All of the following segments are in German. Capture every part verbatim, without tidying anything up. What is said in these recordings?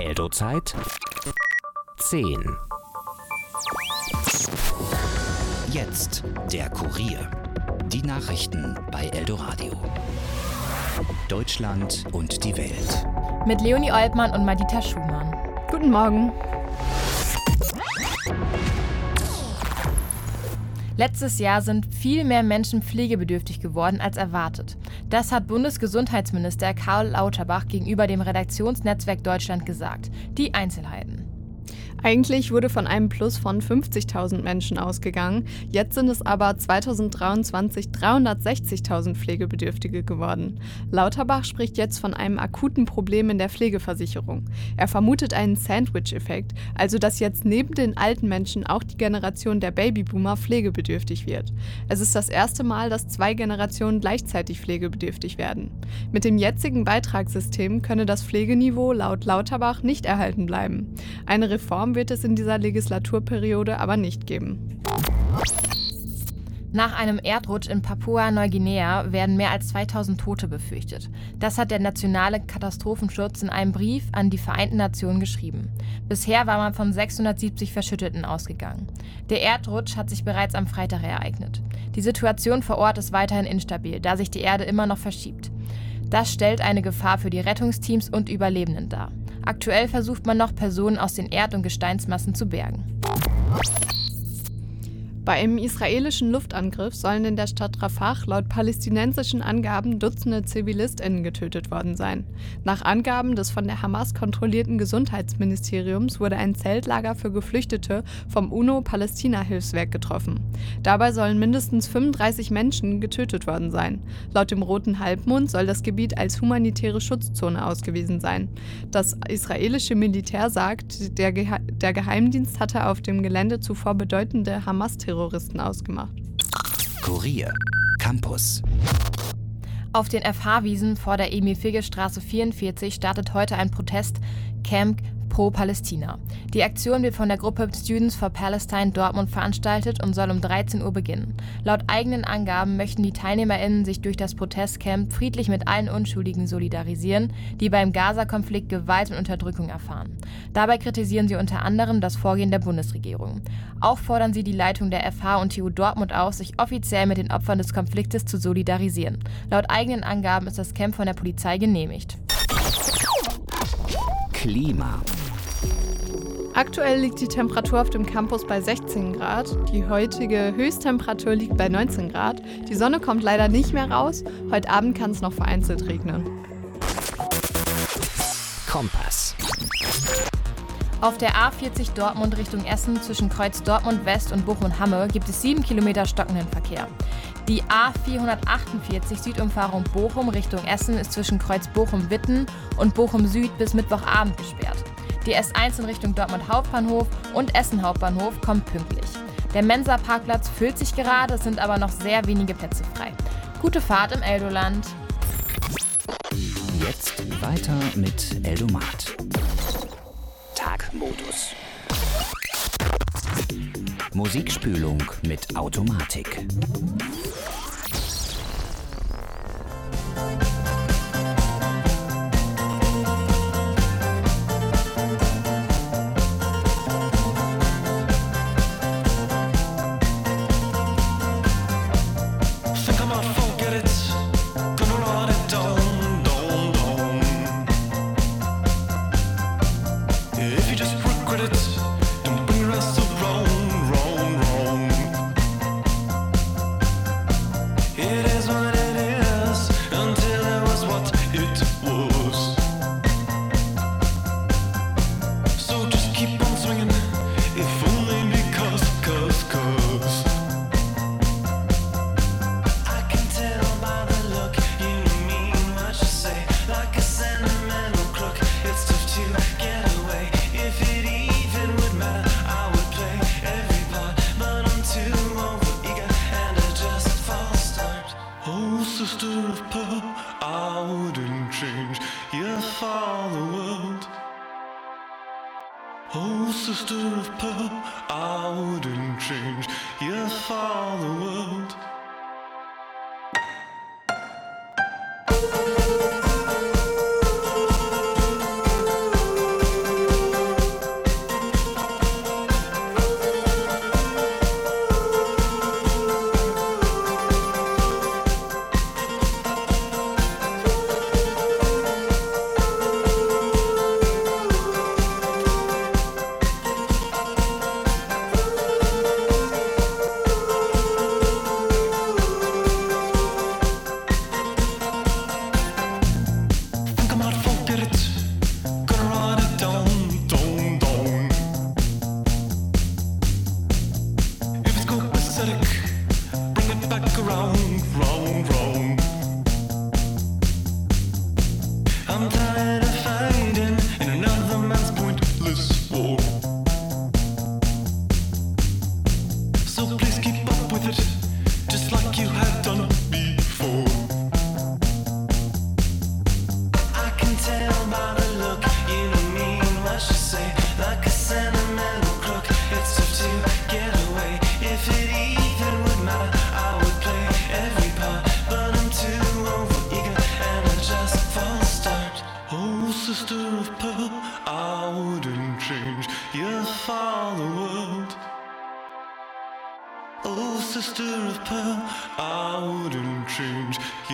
Eldo-Zeit zehn. Jetzt der Kurier. Die Nachrichten bei Eldoradio. Deutschland und die Welt. Mit Leonie Oltmann und Madita Schumann. Guten Morgen. Letztes Jahr sind viel mehr Menschen pflegebedürftig geworden als erwartet. Das hat Bundesgesundheitsminister Karl Lauterbach gegenüber dem Redaktionsnetzwerk Deutschland gesagt. Die Einzelheiten. Eigentlich wurde von einem Plus von fünfzigtausend Menschen ausgegangen. Jetzt sind es aber zweitausenddreiundzwanzig dreihundertsechzigtausend Pflegebedürftige geworden. Lauterbach spricht jetzt von einem akuten Problem in der Pflegeversicherung. Er vermutet einen Sandwich-Effekt, also dass jetzt neben den alten Menschen auch die Generation der Babyboomer pflegebedürftig wird. Es ist das erste Mal, dass zwei Generationen gleichzeitig pflegebedürftig werden. Mit dem jetzigen Beitragssystem könne das Pflegeniveau laut Lauterbach nicht erhalten bleiben. Eine Reform wird es in dieser Legislaturperiode aber nicht geben. Nach einem Erdrutsch in Papua-Neuguinea werden mehr als zweitausend Tote befürchtet. Das hat der Nationale Katastrophenschutz in einem Brief an die Vereinten Nationen geschrieben. Bisher war man von sechshundertsiebzig Verschütteten ausgegangen. Der Erdrutsch hat sich bereits am Freitag ereignet. Die Situation vor Ort ist weiterhin instabil, da sich die Erde immer noch verschiebt. Das stellt eine Gefahr für die Rettungsteams und Überlebenden dar. Aktuell versucht man noch, Personen aus den Erd- und Gesteinsmassen zu bergen. Bei einem israelischen Luftangriff sollen in der Stadt Rafah laut palästinensischen Angaben Dutzende ZivilistInnen getötet worden sein. Nach Angaben des von der Hamas kontrollierten Gesundheitsministeriums wurde ein Zeltlager für Geflüchtete vom UNO-Palästina-Hilfswerk getroffen. Dabei sollen mindestens fünfunddreißig Menschen getötet worden sein. Laut dem Roten Halbmond soll das Gebiet als humanitäre Schutzzone ausgewiesen sein. Das israelische Militär sagt, der, Gehe- der Geheimdienst hatte auf dem Gelände zuvor bedeutende Hamas-Terroristen Terroristen ausgemacht. Kurier. Campus. Auf den F H-Wiesen vor der Emil-Figge-Straße vierundvierzig startet heute ein Protestcamp pro Palästina. Die Aktion wird von der Gruppe Students for Palestine Dortmund veranstaltet und soll um dreizehn Uhr beginnen. Laut eigenen Angaben möchten die TeilnehmerInnen sich durch das Protestcamp friedlich mit allen Unschuldigen solidarisieren, die beim Gaza-Konflikt Gewalt und Unterdrückung erfahren. Dabei kritisieren sie unter anderem das Vorgehen der Bundesregierung. Auch fordern sie die Leitung der F H und T U Dortmund auf, sich offiziell mit den Opfern des Konfliktes zu solidarisieren. Laut eigenen Angaben ist das Camp von der Polizei genehmigt. Klima. Aktuell liegt die Temperatur auf dem Campus bei sechzehn Grad. Die heutige Höchsttemperatur liegt bei neunzehn Grad. Die Sonne kommt leider nicht mehr raus. Heute Abend kann es noch vereinzelt regnen. Kompass. Auf der A vierzig Dortmund Richtung Essen zwischen Kreuz Dortmund West und Bochum-Hamme gibt es sieben Kilometer stockenden Verkehr. Die A vierhundertachtundvierzig Südumfahrung Bochum Richtung Essen ist zwischen Kreuz Bochum-Witten und Bochum Süd bis Mittwochabend gesperrt. Die S eins in Richtung Dortmund Hauptbahnhof und Essen Hauptbahnhof kommt pünktlich. Der Mensa-Parkplatz füllt sich gerade, es sind aber noch sehr wenige Plätze frei. Gute Fahrt im Eldoland. Jetzt weiter mit Eldomat. Tagmodus. Musikspülung mit Automatik. Oh, sister of pearl, I wouldn't change, yeah, for the world.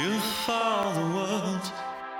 you follow the world.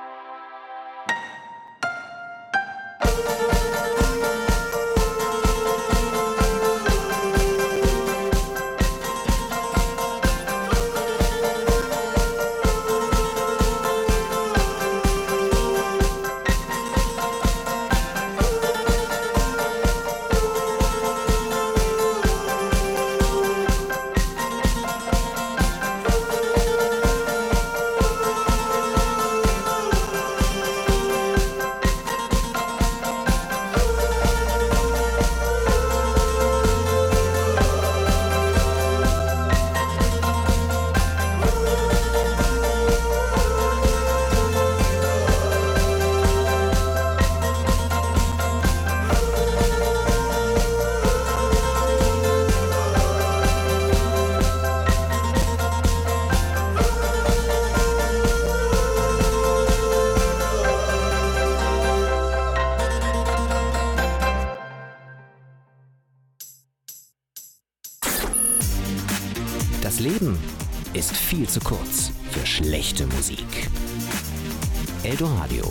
Das Leben ist viel zu kurz für schlechte Musik. Eldoradio.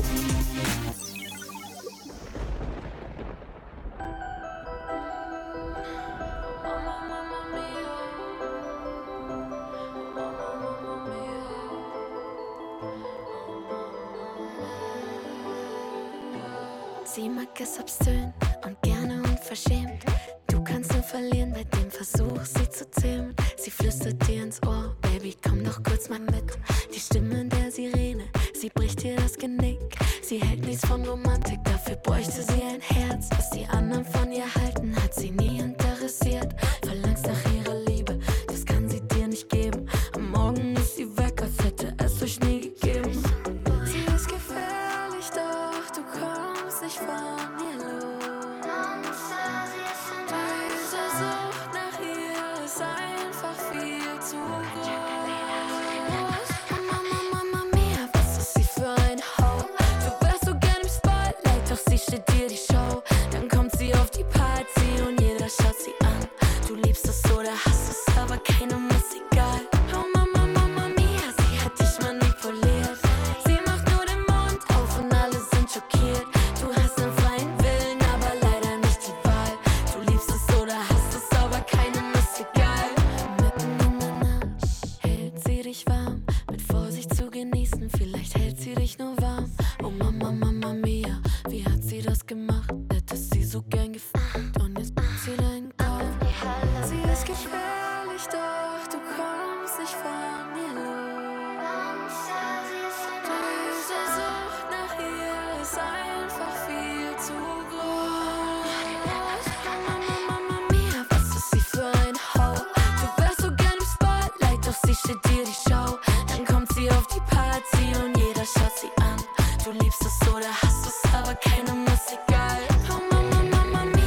Sie mag es obszön und gerne unverschämt. Du kannst nur verlieren bei dem Versuch, sie zu zähmen. Sie flüstert dir ins Ohr, Baby, komm doch kurz mal mit. Die Stimme der Sirene, sie bricht dir das Genick. Sie hält nichts von Romantik, dafür bräuchte sie ein Herz. Was die anderen von ihr halten, hat sie nie interessiert. Verlangst nach ihrer Liebe, das kann sie dir nicht geben. Am Morgen ist sie weg, als hätte es euch nie gegeben. Sie ist gefährlich, doch du kommst nicht von ihr los. Diese Sucht nach ihr ist einfach viel zu groß. Mama, Mama mia, was ist sie für ein Ho? Du wärst so gern im Spotlight, doch sie steht dir die Show. Dann kommt sie auf die Party und jeder schaut sie an. Du liebst es oder hasst es, aber keinem ist egal. Oh Mama, Mama mia, sie hat dich manipuliert. Sie macht nur den Mund auf und alle sind schockiert. Du hast einen freien Willen, aber leider nicht die Wahl. Du liebst es oder hasst es, aber keinem ist egal. Mitten in der Nacht hält sie dich warm, mit Vorsicht zu genießen, vielleicht hält sie dich nur warm. Oh Mama, Mama mia, wie hat sie das gemacht? Hättest sie so gern gefuckt und jetzt macht sie deinen Kopf. Sie ist gefährlich, doch du kommst nicht von ihr los. Diese Sucht nach ihr ist einfach viel zu groß. Mama, Mama mia, was ist sie für ein Ho? Du wärst so gern im Spotlight, doch sie steht dir die Show. Dann kommt sie auf die Party und jeder schaut sie an. Du liebst es oder hasst es, aber keinem ist egal. Oh Mama, Mama mia.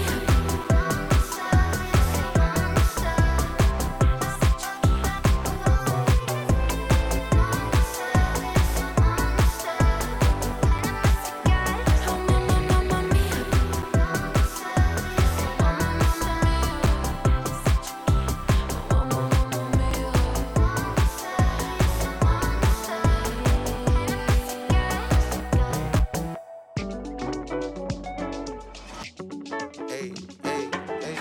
Oh Mama, Mama mia. Oh Mama mia. Hey, hey, hey.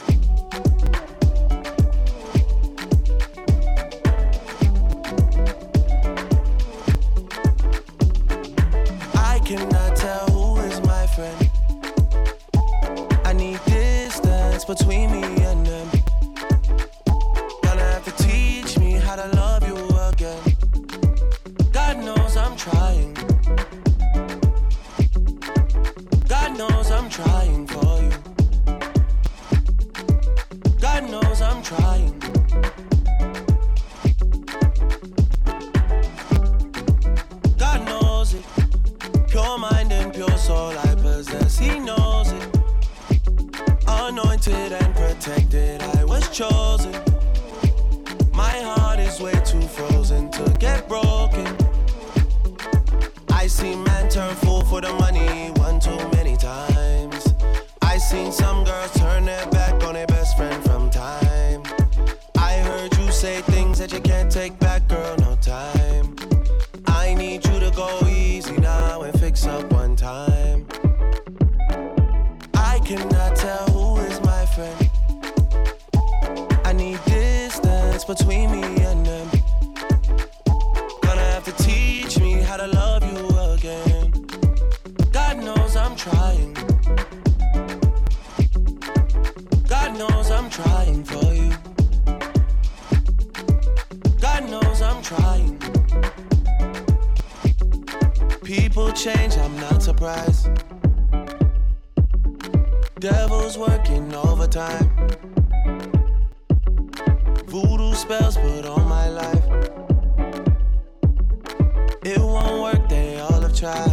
I cannot tell who is my friend. I need distance between me and them. Gonna have to teach me how to love you again. God knows I'm trying. God knows I'm trying for you. God knows I'm trying. God knows it. Pure mind and pure soul I possess. He knows it. Anointed and protected, I was chosen. My heart is way too frozen to get broken. I seen man turn fool for the money one too many times. I seen some girls turn their back on their best friend from time. I heard you say things that you can't take back, girl, no time. go easy now and fix up one time. I cannot tell who is my friend. I need distance between me and them. Gonna have to teach me how to love you again. God knows I'm trying. God knows I'm trying for you. God knows I'm trying. People change, I'm not surprised. Devil's working overtime. Voodoo spells put on my life. It won't work, they all have tried.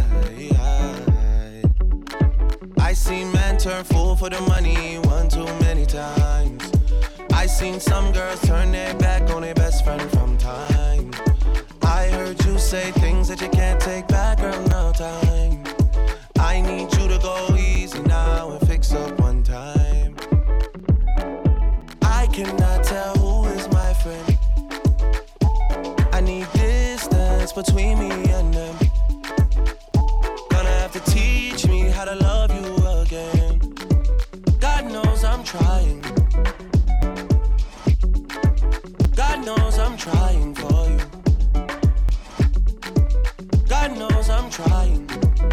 I seen men turn fool for the money one too many times. I seen some girls turn their back on their best friend from time. I heard you say things that you can't take back, girl, no time. I need you to go easy now and fix up one time. I cannot tell who is my friend. I need distance between me and them. Gonna have to teach me how to love you again. God knows I'm trying. God knows I'm trying for you. God knows I'm trying.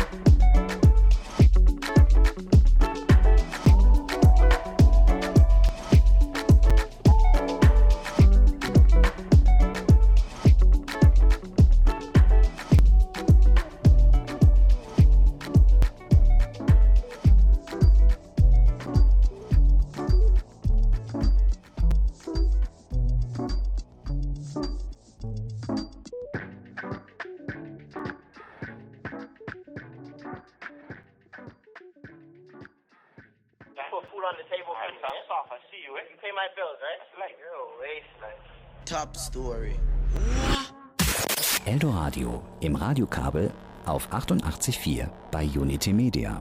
Top Story. Eldoradio im Radiokabel auf achtundachtzig Komma vier bei Unity Media.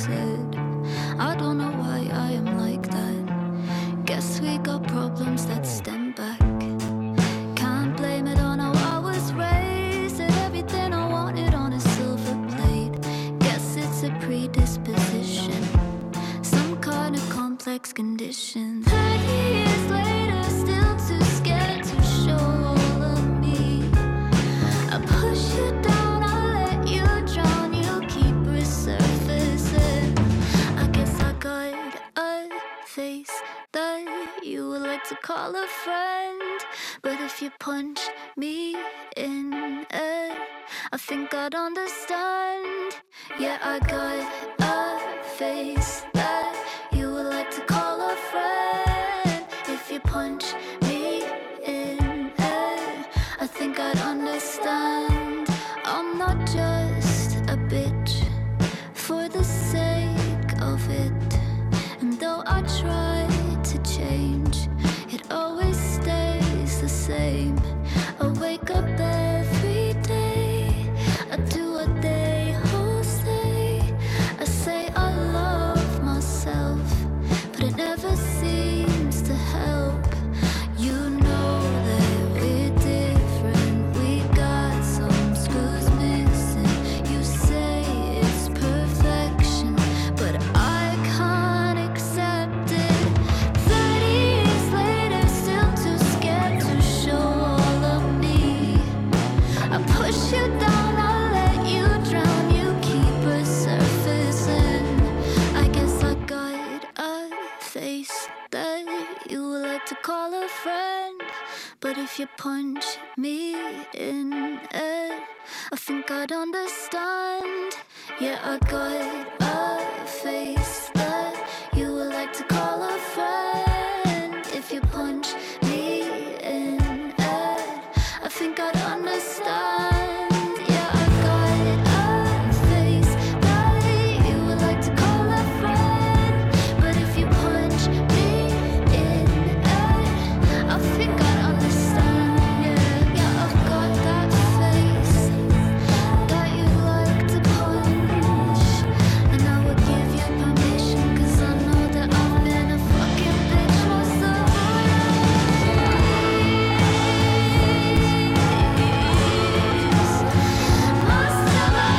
said. I don't know why I am like that. Guess we got problems that stem back. Can't blame it on how I was raised. Did everything I wanted on a silver plate. Guess it's a predisposition, some kind of complex condition. Thirty years later, still too scared to show all of me. I push you down, I let you drown, you keep resurfacing. I guess I got a face that you would like to call a friend, but if you punch me in it, I think I'd understand. Yeah, I got a face that you would like to call a friend. If you punch me in it, I think I'd understand. I'm not just a bitch for the sake of it, and though I try to change, it always stays the same. I wake up every day, I do what they all say. I say I love myself, but it never seems to help. You know that we're different, we got some screws missing. You say it's perfection, but I can't accept it. Thirty years later, still too scared to show all of me. I push you down, I let you drown, you keep resurfacing. I guess I got a face that you would like to call a friend, but if you punch me in it, I think I'd understand. Yeah, I got a face that you would like to call a friend. If you punch me in it, I think I'd understand. Yeah, I got a face that you would like to call a friend, but if you punch me in it, I think I'd understand. Yeah, yeah, I've got that face that you like to punch, and I would give you permission, 'cause I know that I've been a fucking bitch myself. Most of my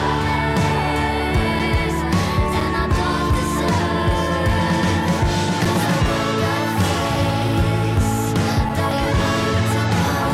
lies, and I don't deserve, 'cause I got that face that you like to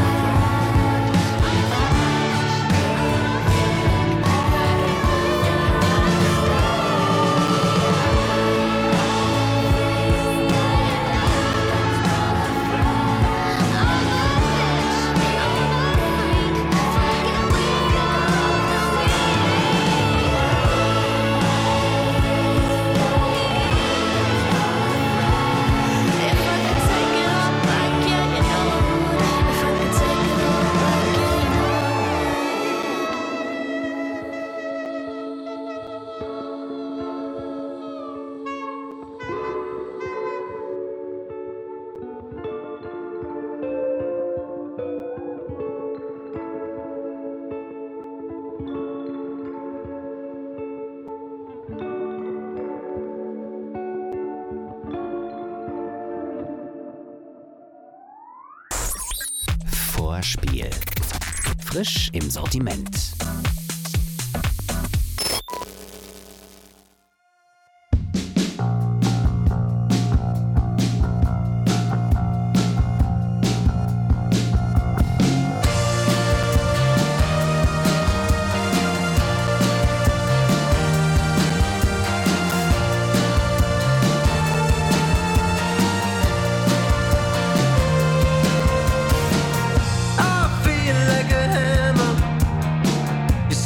Vorspiel. Frisch im Sortiment. I feel like a hammer.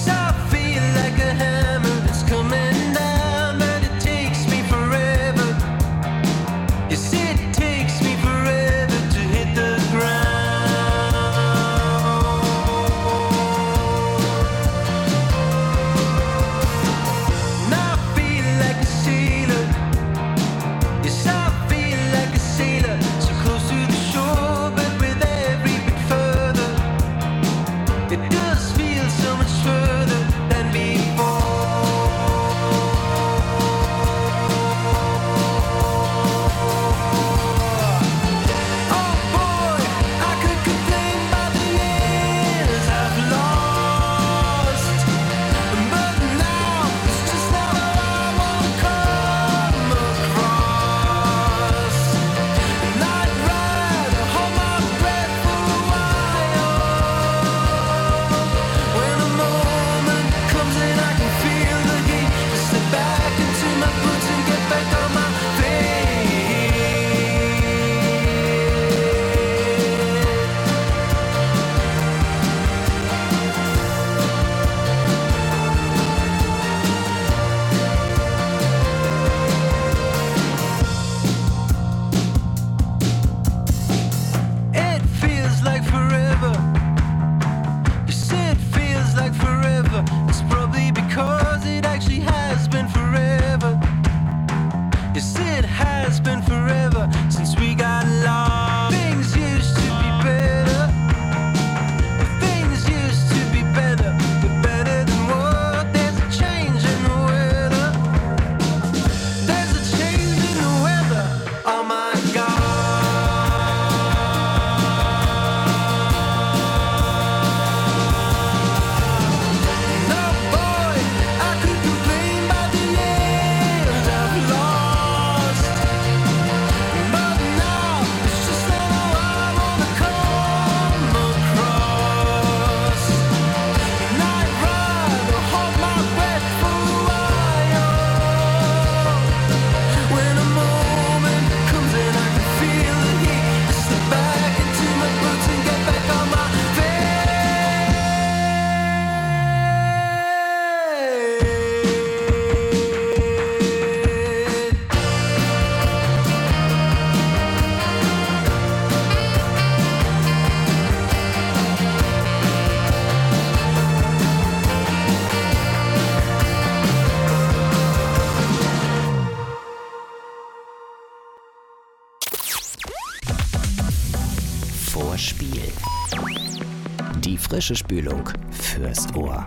frische Spülung fürs Ohr.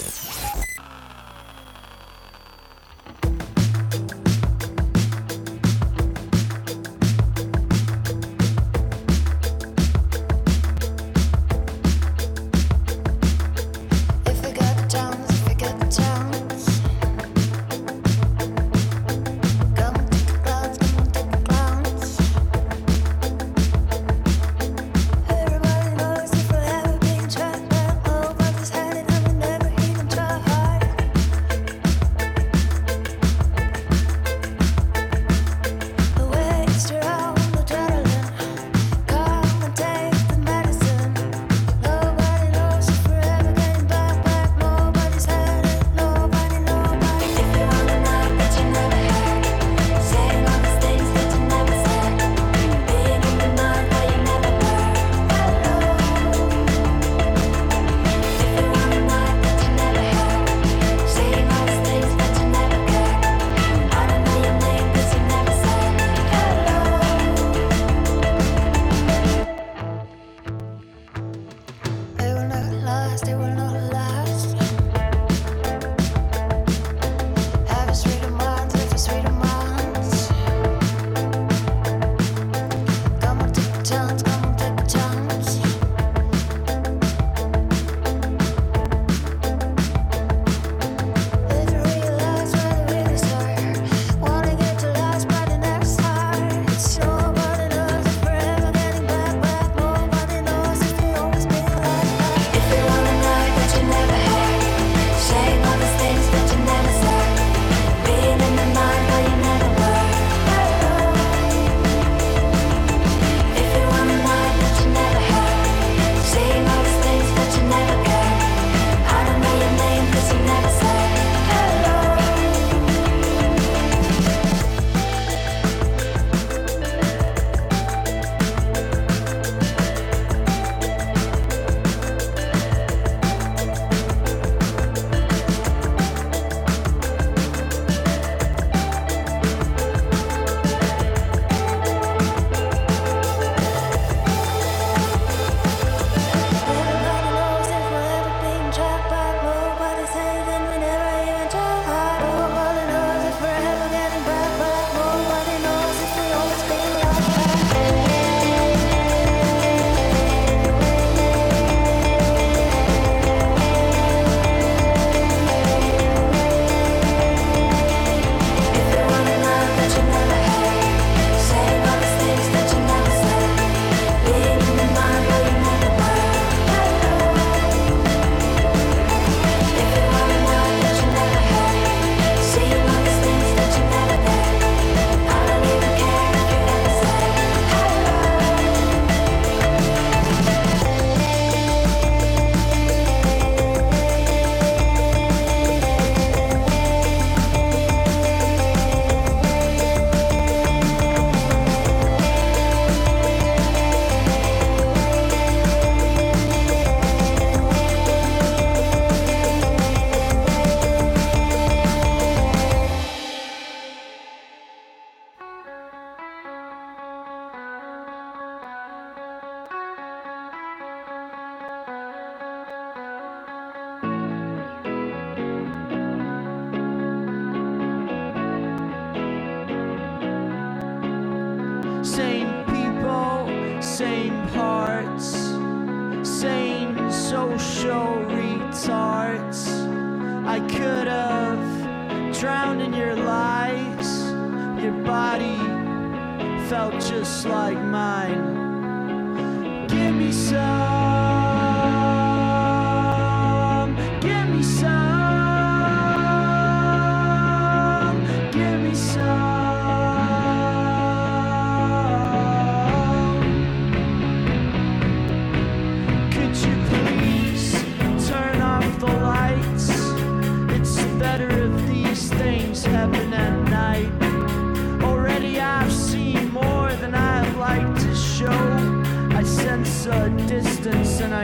Same people, same parts, same social retards. I could have drowned in your lies. Your body felt just like mine. Give me some, give me some, give me some. Happen at night. Already I've seen more than I'd like to show. I sense a distance and I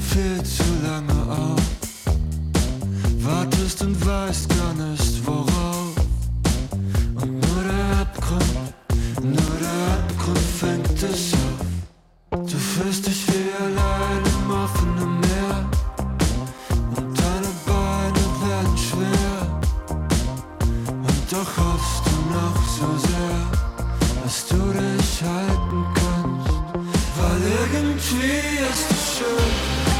viel zu lange auf. Wartest und weißt gar nicht worauf. Und nur der Abgrund, nur der Abgrund fängt dich auf. Du fühlst dich wie allein im offenen Meer. Und deine Beine werden schwer. Und doch hoffst du noch so sehr, dass du dich halten kannst. Weil irgendwie ist es schön.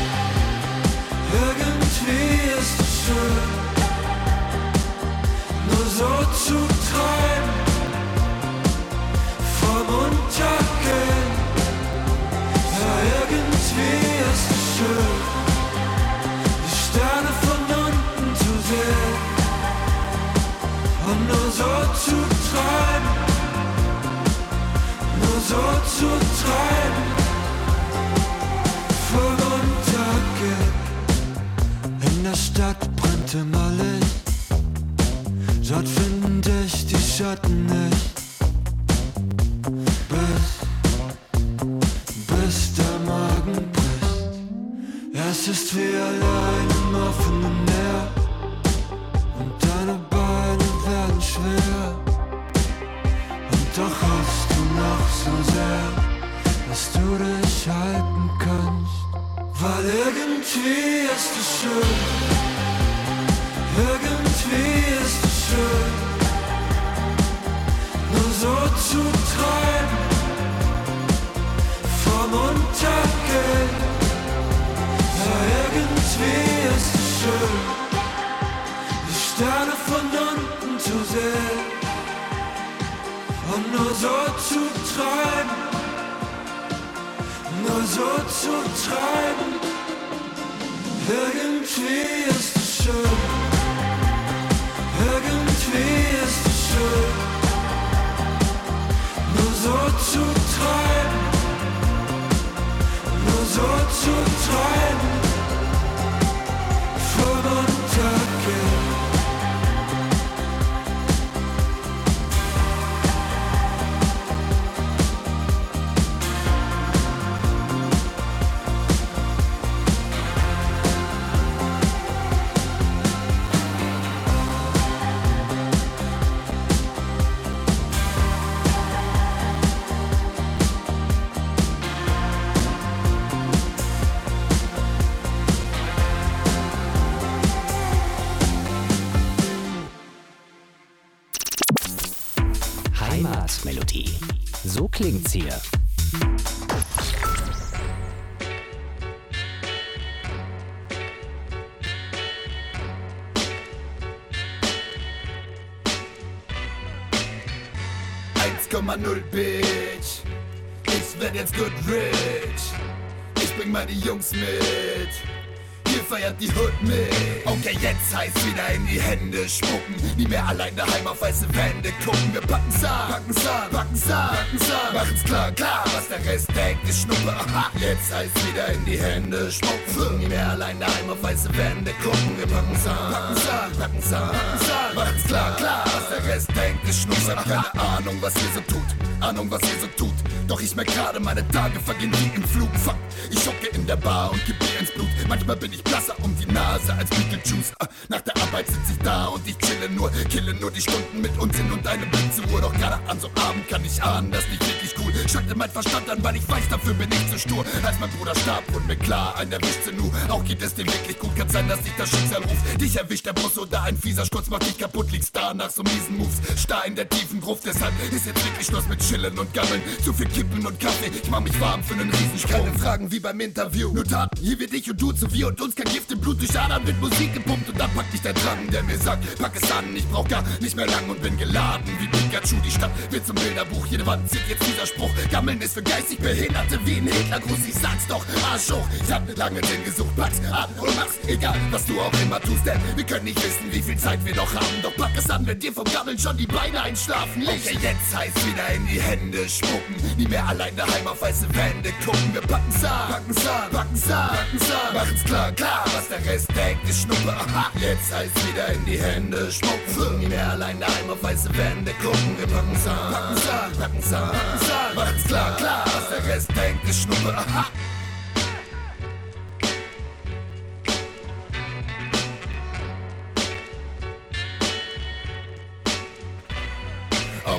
Irgendwie ist es schön, nur so zu träumen, vom Untergehen. Ja, irgendwie ist es schön, die Sterne von unten zu sehen. Und nur so zu träumen, nur so zu träumen, vom Untergehen. In der Stadt brennt immer Licht, dort finden dich die Schatten nicht. Bis, bis der Magen bricht. Ja, es ist wie allein im offenen Meer. Und deine Beine werden schwer. Und doch hoffst du noch so sehr, dass du dich halten kannst. Weil irgendwie ist es schön, irgendwie ist es schön, nur so zu träumen, vom Untergehen. Ja, irgendwie ist es schön, die Sterne von unten zu sehen. Und nur so zu träumen, nur so zu treiben, irgendwie ist es schön, irgendwie ist es schön, nur so zu treiben, nur so zu treiben, vom Untergehen. Heimatmelodie. So klingt's hier. eins Komma null Bitch, ich werd jetzt good rich. Ich bring meine Jungs mit, hier feiert die Hood mit. Okay, jetzt heißt wieder in die Hände spucken, nie mehr allein daheim auf weiße Wände gucken. Wir packen's an, packen's an, packen's an, packen's an, machen's klar, klar, was der Rest denkt, ist Schnuppe. Aha, jetzt heißt wieder in die Hände spucken, nie mehr allein daheim auf weiße Wände gucken. Wir packen's an, packen's an, packen's an, packen's an, machen's klar, klar, was der Rest denkt, ist Schnuppe. Ich hab keine Ahnung, was ihr so tut, Ahnung, was ihr so tut. Doch ich merk grade, meine Tage vergehen wie im Flug. Fuck, ich hocke in der Bar und gib mir ins Blut. Manchmal bin ich blasser um die Nase als Beetlejuice. Nach der Arbeit sitz ich da und ich chille nur, kille nur die Stunden mit Unsinn und eine Blitzuhr. Doch gerade an so Abend kann ich ahnen, das nicht wirklich cool. Schallte mein Verstand an, weil ich weiß, dafür bin ich zu stur. Als mein Bruder starb, wurde mir klar, ein erwischte Nu. Auch geht es dir wirklich gut, kann sein, dass dich das Schicksal ruft. Dich erwischt der Bus oder ein fieser Sturz macht dich kaputt. Liegst da nach so miesen Moves, starr in der tiefen Gruft. Deshalb ist jetzt wirklich Schluss mit Chillen und Gammeln. Zu viel Kippen und Kaffee, ich mach mich warm für nen Riesensprung. Keine Fragen wie beim Interview, nur Taten. Hier wird dich und du zu wir und uns kein Gift im Blut. Durch Adern wird Musik gepumpt und dann packt dich der Drang, der mir sagt, pack es an, ich brauch gar nicht mehr lang und bin geladen wie Pikachu. Die Stadt wird zum Bilderbuch, jede Wand zieht jetzt dieser Spruch. Gammeln ist für geistig Behinderte wie ein Hitlergruß. Ich sag's doch, Arsch hoch, ich hab lange den gesucht. Pack's an und mach's, egal was du auch immer tust. Denn wir können nicht wissen, wie viel Zeit wir noch haben. Doch pack es an, wenn dir vom Gammeln schon die Beine einschlafen. Okay, jetzt heißt wieder in die Hände spucken, nie mehr allein daheim auf weiße Wände gucken. Wir packen's an, packen's an, packen's an, packen's an, machen's klar, klar, was der Rest denkt, ist Schnuppe. Aha, jetzt heißt wieder in die Hände spucken, nie mehr allein daheim auf weiße Wände gucken. Wir packen's an, packen's an, packen's an, packen's an, machen's klar, klar, was der Rest denkt, ist Schnuppe. Aha.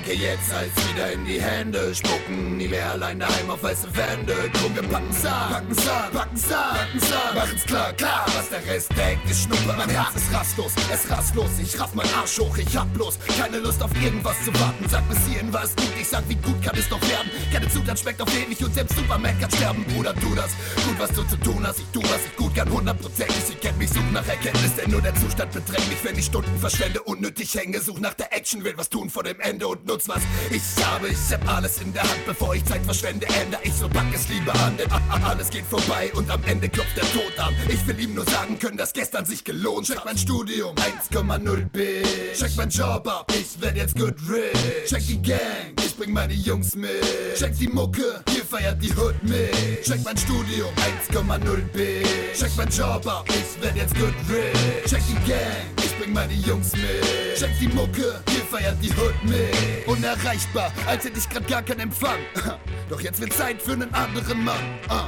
Okay, jetzt heißt wieder in die Hände spucken, nie mehr allein daheim auf weiße Wände. Komm, wir packen's an, packen's an, packen's an, packen's an. Machen's klar, klar, was der Rest denkt, ist Schnuppe. Mein Herz ist rastlos, es rastlos, ich raff mein Arsch hoch, ich hab bloß keine Lust auf irgendwas zu warten. Sag bis hierhin war es gut, ich sag, wie gut kann es doch werden. Keine Zutat schmeckt auf ewig und selbst Superman kann sterben. Bruder, tu das, gut was du zu tun hast, ich tu was ich gut kann, hundertprozentig. Ich kenn mich, such nach Erkenntnis, denn nur der Zustand bedrängt mich, wenn ich Stunden verschwende, unnötig hänge. Such nach der Action, will was tun vor dem Ende und nutz was ich habe. Ich hab alles in der Hand, bevor ich Zeit verschwende, ändere ich so, pack es lieber an, denn alles geht vorbei und am Ende klopft der Tod an. Ich will ihm nur sagen können, dass gestern sich gelohnt. Check mein Studium, eins Komma null B. Check mein Job ab, ich werd jetzt good rich. Check die Gang, ich bring meine Jungs mit. Check die Mucke, hier feiert die Hood mit. Check mein Studium, eins Komma null B. Check mein Job ab, ich werd jetzt good rich. Check die Gang, ich bring meine Jungs mit. Check die Mucke, hier feiert die Hood mit. Unerreichbar, als hätte ich grad gar keinen Empfang. Doch jetzt wird Zeit für einen anderen Mann. uh.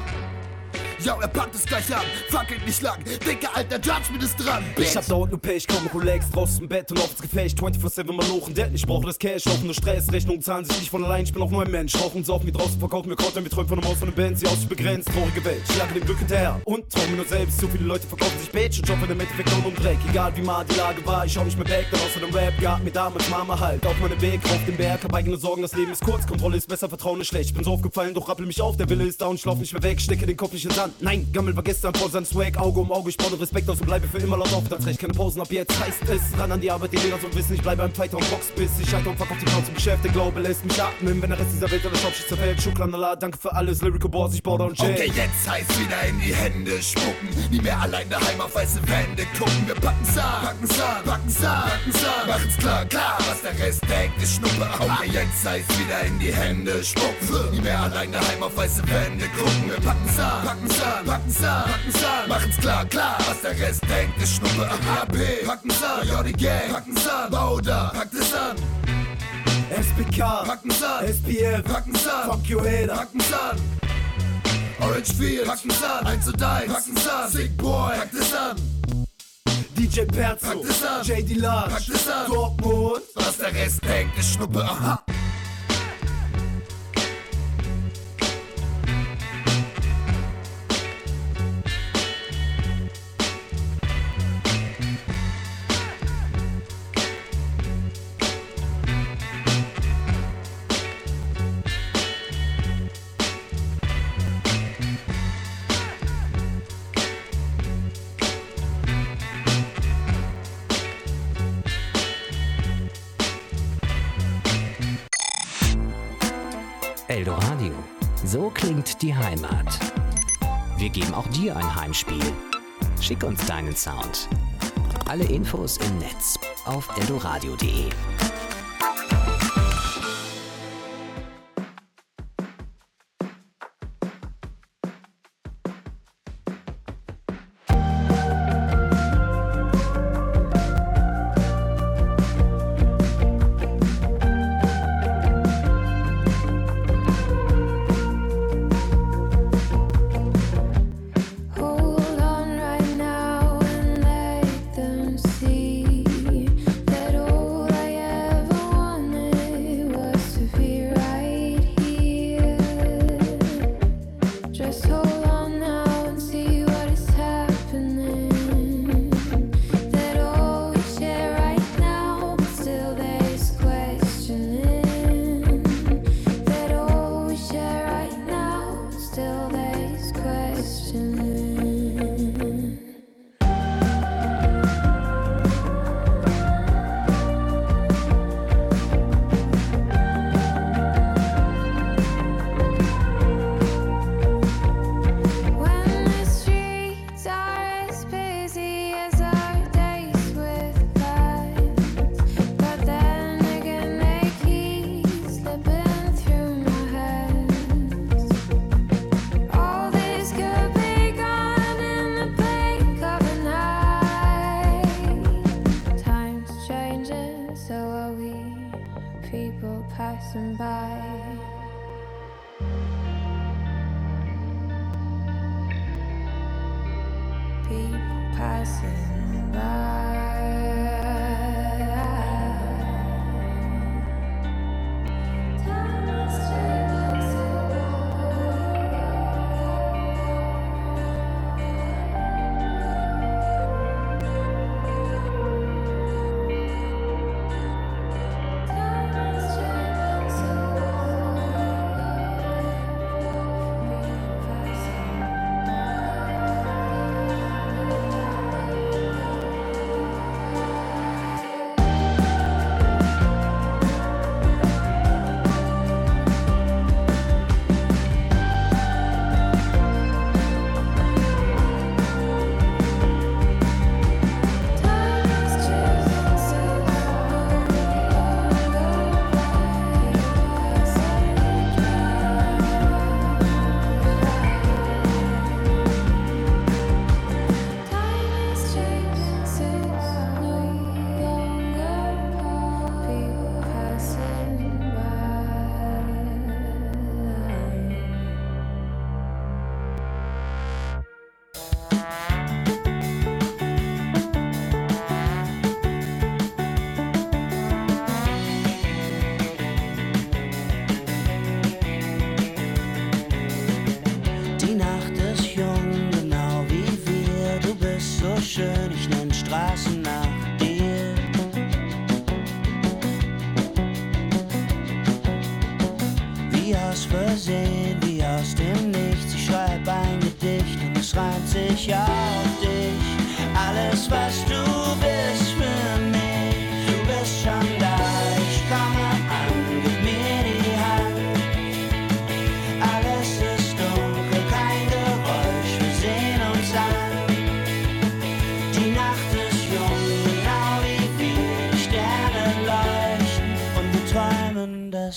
Ja, er packt es gleich an, fackelt nicht lang. Dicker alter Judgment ist dran, bitch. Ich hab dauernd nur Pech, komm Rolex, draußen im Bett und auf ins Gefecht. vierundzwanzig sieben mal lochen, denn ich brauche das Cash. Offene Stress, Rechnungen zahlen sich nicht von allein. Ich bin auch nur ein Mensch, rauchen, saufen wie draußen, verkaufen mir Content. Wir träumen von einem Haus, von einem Band, sie aus sich begrenzt. Traurige Welt, ich jage dem Glück hinterher und trau mir nur selbst. Zu viele Leute verkaufen sich Bitch und Job in dem Endeffekt nur um Dreck. Egal wie mal die Lage war, ich schau nicht mehr weg. Dann außer dem Rap gab mir damals Mama halt auf meinem Weg auf den Berg. Hab eigene Sorgen, das Leben ist kurz, Kontrolle ist besser, Vertrauen ist schlecht. Ich bin so aufgefallen, doch rappel mich auf, der Wille ist da und ich lauf nicht mehr weg. Stecke den Kopf nicht in den Sand, nein, Gammel war gestern vor seinem Swag, Auge um Auge, ich baue Respekt aus und bleibe für immer laut auf das Recht. Keine Pausen ab jetzt, heißt es, ran an die Arbeit, die Lehrer so wissen, ich bleibe ein Fighter und Box bis ich scheitere und verkauf die Clown zum Geschäft. Der Glaube lässt mich atmen, wenn der Rest dieser Welt alles Hauptschicht zerfällt. Schukran Allah, danke für alles, Lyrical Boss, ich baue da und Jay. Okay, jetzt heißt wieder in die Hände spucken, nie mehr allein daheim auf weiße Wände gucken. Wir packen's an, packen's an, packen's an, packen's an. Machen's klar, klar, was der Rest denkt, ist Schnuppe. Okay, jetzt heißt wieder in die Hände spucken, nie mehr allein daheim auf weiße Wände gucken. Wir packen's an, packen's an, packen's an, packen's an. Machen's klar, klar, was der Rest denkt, ist Schnuppe. A P, packen's an, J D Gang, packen's an, Bauda, packt es an. S P K, packen's an, S P F, packen's an, fuck you hater, packen's an. Orange Field, packen's an, eins und eins, packen's an, Sick Boy, packt es an. D J Perzo, packt es an, J D Large, packt es an. Dortmund, was der Rest denkt, ist Schnuppe, aha. Eldoradio. So klingt die Heimat. Wir geben auch dir ein Heimspiel. Schick uns deinen Sound. Alle Infos im Netz auf eldoradio punkt de.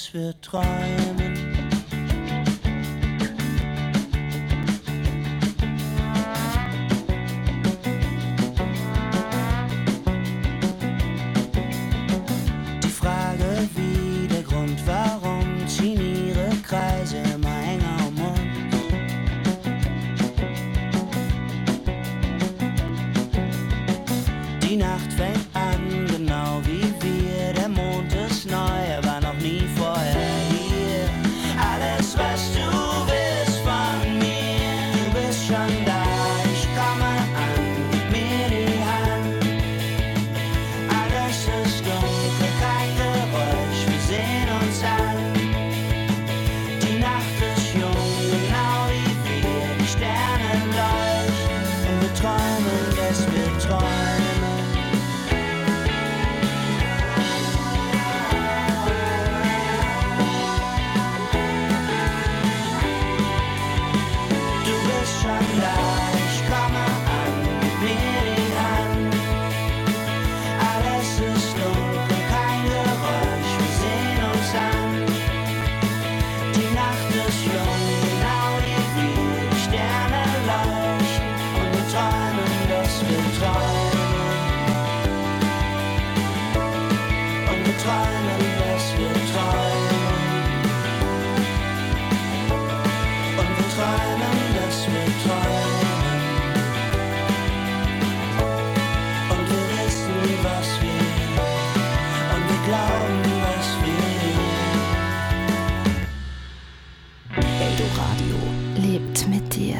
dass wir träumen. Die Frage wie, der Grund warum, ziehen ihre Kreise immer enger um uns. Die Nacht fängt an, genau wie wir, der Mond ist neu, er war noch nie vorher hier. Alles, was du willst von mir, du bist schon da, ich komme an, gib mir die Hand. Alles ist dunkel, kein Geräusch, wir sehen uns an. Die Nacht ist jung, genau wie wir, die Sterne leuchten und wir träumen, dass wir träumen. Eldoradio lebt mit dir.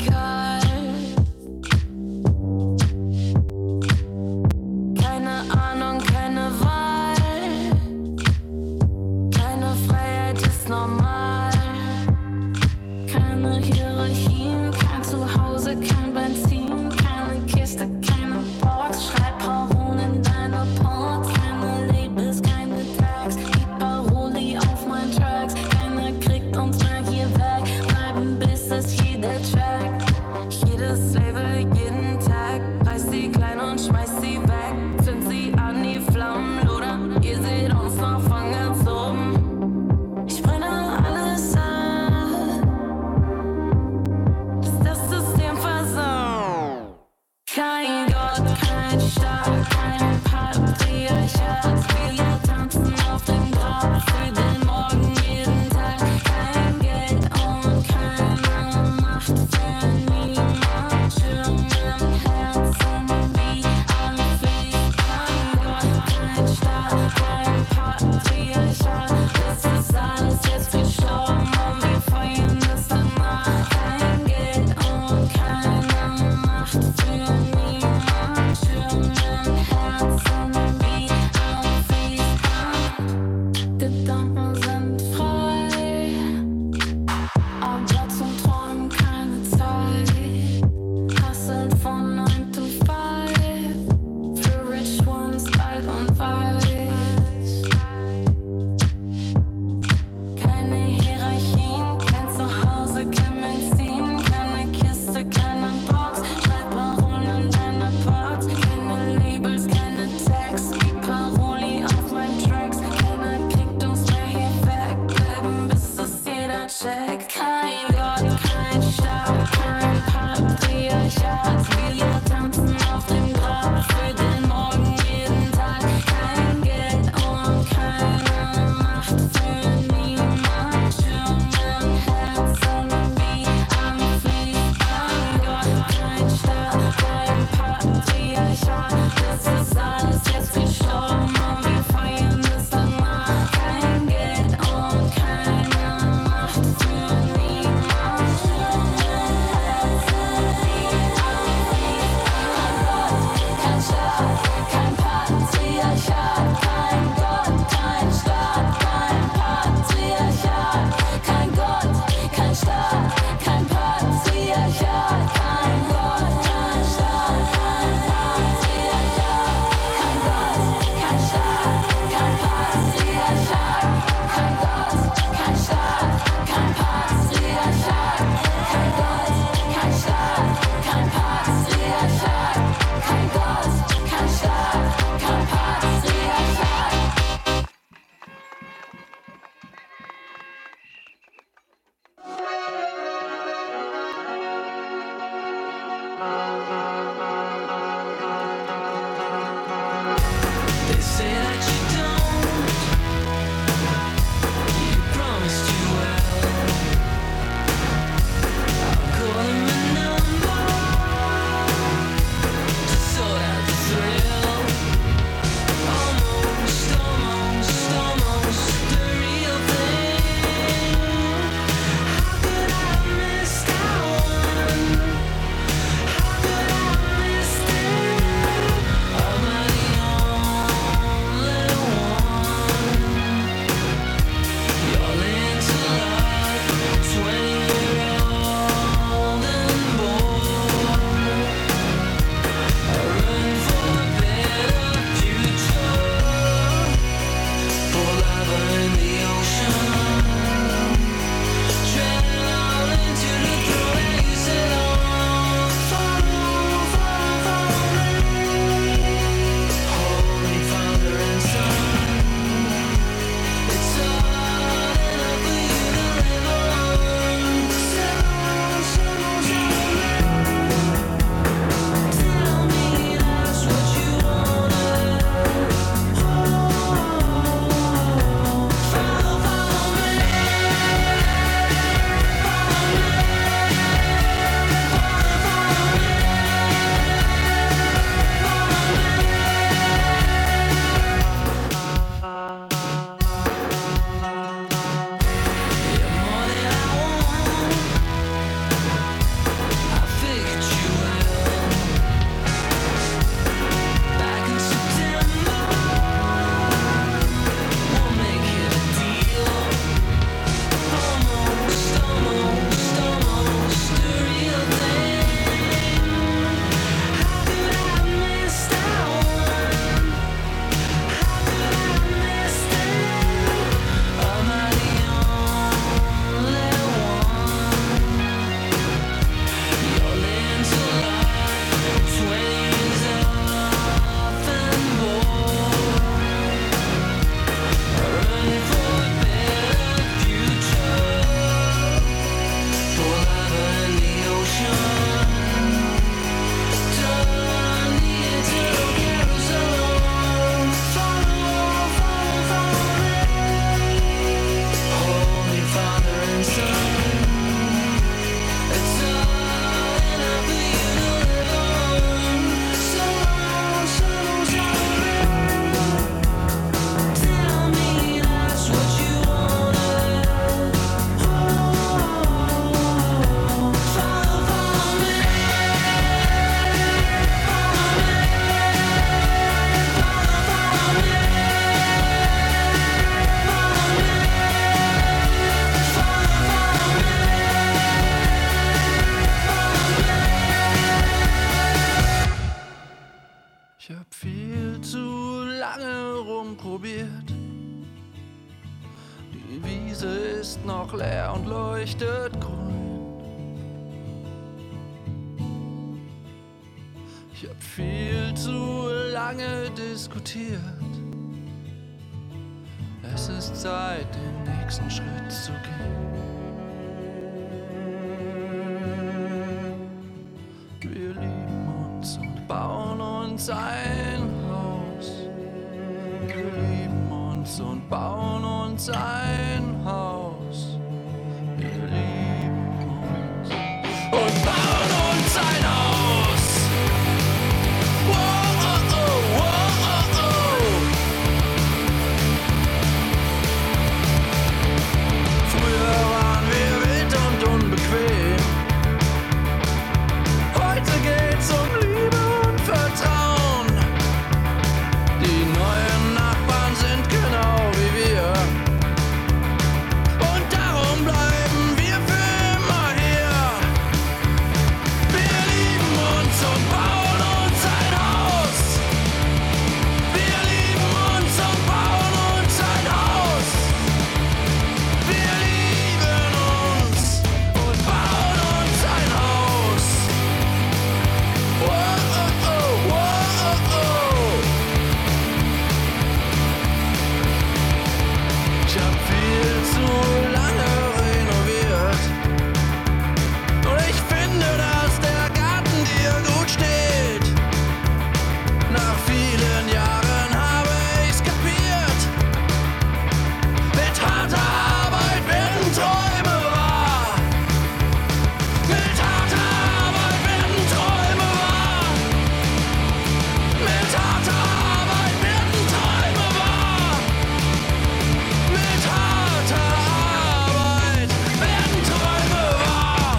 egal. Keine Ahnung, keine Wahl. Keine Freiheit ist normal. Keine Hierarchien, kein Zuhause, kein Benzin, keine Kiste, keine Box. Schreib Parolen in deine Ports, keine Labels, keine Tags. Die Paroli auf meinen Tracks, keiner kriegt uns mehr hier weg. Bleiben bis es jeder Track, jedes Label, jeden Tag. Reiß sie klein und schmeiß sie weg, zünd sie an die Flammen, oder ihr seht uns noch von ganz oben. Ich brenne alles an, bis das System versaut. Kein Gott, kein Staat, kein Patriarchat. Wir tanzen auf dem Grab für den Morgen jeden Tag. Kein Geld und keine Macht für niemand. Schirm im Herzen wie ein Flieg. Kein Gott, kein Staat, kein Patriarchat. Das ist alles jetzt gestorben und wir feiern das danach. Kein Geld und keine Macht für niemand. Schirm im Herzen wie ein Flieg. Gedanken sind frei, aber zum Träumen keine Zeit. Hustlen von nine to five, für rich ones alt und weiß. Keine Hierarchien, kein Zuhause, kein Benzin, keine Kiste, keine Box. Schreib Parolen in deine Parts, keine Labels, keine Tags. Die Paroli auf meinen Tracks, keiner kriegt uns mehr hier weg. Bleiben bis es jeder checkt. Kein Gott, kein Staat, kein Patriarchat. Wir tanzen auf dem Grab für den Morgen jeden Tag. Kein Geld und keine Macht für niemand. Schirm im Herzen wie ein Flieg. Kein Gott, kein Staat, kein Patriarchat. Das ist alles jetzt gestorben und wir feiern das danach. Kein Geld und keine Macht für niemand. Schirm im Herzen wie ein Flieg. Kein Staat, kein Patriarchat. Kein Gott, kein Staat, kein Patriarchat. Kein Gott, kein Staat, kein Patriarchat. Kein Gott, kein Staat, kein Patriarchat. Kein Gott, kein Staat, kein Patriarchat. Kein Gott, kein Staat, kein Patriarchat. Kein Gott, kein Staat, kein Patriarchat. Kein Gott, kein Staat, kein Patriarchat. They say that you don't, you promised you well. I'll call him a number to sort out the thrill. Almost, almost, almost the real thing. How could I have missed that one? How could probiert. Die Wiese ist noch leer und leuchtet grün. Ich hab viel zu lange diskutiert. Es ist Zeit, den nächsten Schritt zu gehen. Wir lieben uns und bauen uns ein Haus. Wir lieben uns und bauen uns ein Haus. Wir lieben uns und bauen uns ein Haus. Wow, oh, oh, wow, oh, oh. Früher waren wir wild und unbequem. Heute geht's um Liebe und Vertrauen. Die neuen Nachbarn sind genau wie wir. Und darum bleiben wir für immer hier. Wir lieben uns und bauen uns ein Haus. Wir lieben uns und bauen uns ein Haus. Wir lieben uns und bauen uns ein Haus. Wow, oh, oh, wow, oh, oh. Ich hab viel zu lange renoviert. Und ich finde, dass der Garten dir gut steht. Nach vielen Jahren habe ich's kapiert. Mit harter Arbeit werden Träume wahr. Mit harter Arbeit werden Träume wahr. Mit harter Arbeit werden Träume wahr. Mit harter Arbeit werden Träume wahr.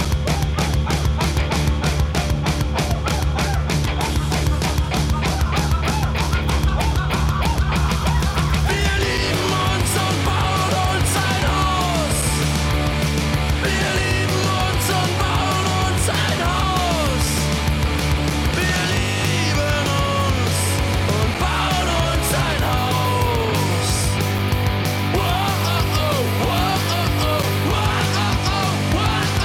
Wir lieben uns und bauen uns ein Haus. Wir lieben uns und bauen uns ein Haus. Wir lieben uns und bauen uns ein Haus. Wow, oh, oh, wow, oh, oh, wow, oh,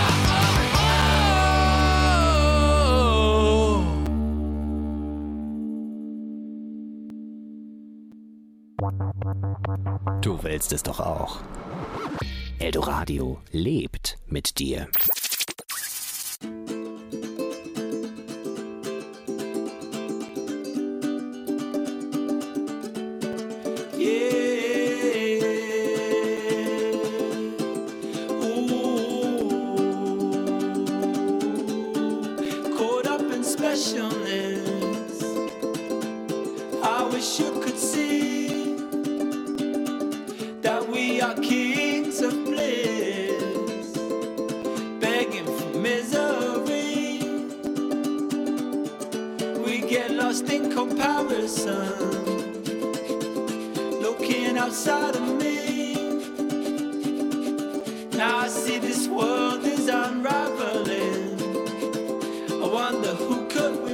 oh, wow, oh, oh. Du willst es doch auch. Eldoradio lebt mit dir. Caught up in specialness. I wish you could see that we are kings of bliss, begging for misery. We get lost in comparison, looking outside of me. Now I see this world is unraveling. I wonder who could